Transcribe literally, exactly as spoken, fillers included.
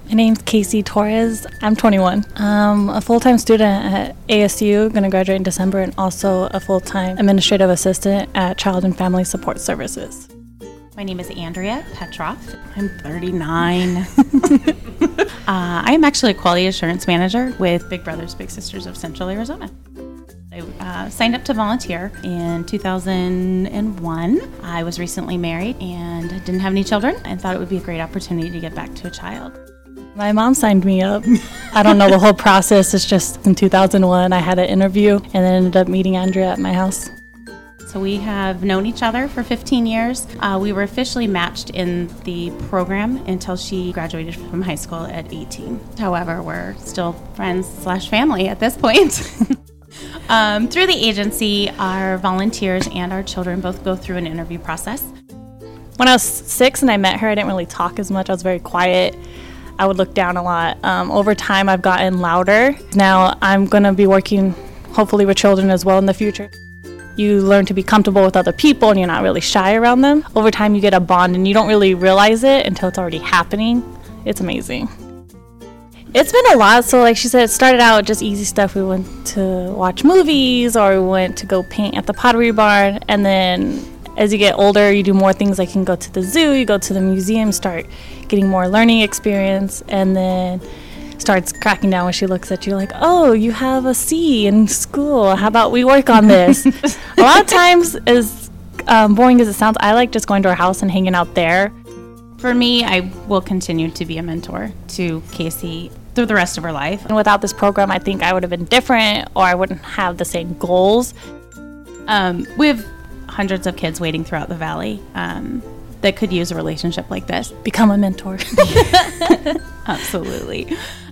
My name's Casey Torres. I'm twenty-one. I'm a full-time student at A S U, going to graduate in December, and also a full-time administrative assistant at Child and Family Support Services. My name is Andrea Petroff. I'm thirty-nine. uh, I am actually a quality assurance manager with Big Brothers Big Sisters of Central Arizona. I uh, signed up to volunteer in two thousand one. I was recently married and didn't have any children and thought it would be a great opportunity to get back to a child. My mom signed me up. I don't know the whole process. It's just in two thousand one I had an interview and then ended up meeting Andrea at my house. So we have known each other for fifteen years. Uh, we were officially matched in the program until she graduated from high school at eighteen. However, we're still friends slash family at this point. um, through the agency, our volunteers and our children both go through an interview process. When I was six and I met her, I didn't really talk as much. I was very quiet. I would look down a lot. Um, over time, I've gotten louder. Now I'm going to be working hopefully with children as well in the future. You learn to be comfortable with other people and you're not really shy around them. Over time, you get a bond and you don't really realize it until it's already happening. It's amazing. It's been a lot. So like she said, it started out just easy stuff. We went to watch movies or we went to go paint at the Pottery Barn. And then as you get older, you do more things like you can go to the zoo, you go to the museum, start getting more learning experience, and then starts cracking down when she looks at you like, oh, you have a C in school. How about we work on this? A lot of times, as um, boring as it sounds, I like just going to her house and hanging out there. For me, I will continue to be a mentor to Casey through the rest of her life. And without this program, I think I would have been different or I wouldn't have the same goals. Um, we have hundreds of kids waiting throughout the valley um, that could use a relationship like this. Become a mentor. Absolutely.